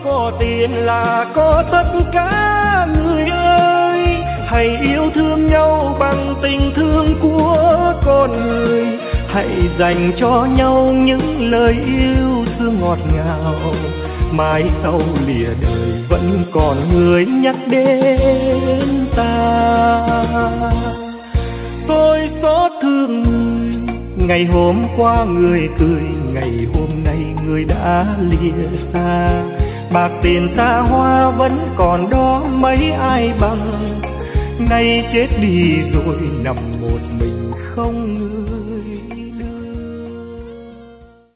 có tiền là có tất cả người ơi. Hãy yêu thương nhau bằng tình thương của con người. Hãy dành cho nhau những lời yêu thương ngọt ngào. Mãi sau lìa đời vẫn còn người nhắc đến ta. Tôi xót thương người, ngày hôm qua người cười, ngày hôm nay người đã lìa xa. Bạc tiền xa hoa vẫn còn đó mấy ai bằng, nay chết đi rồi nằm một mình không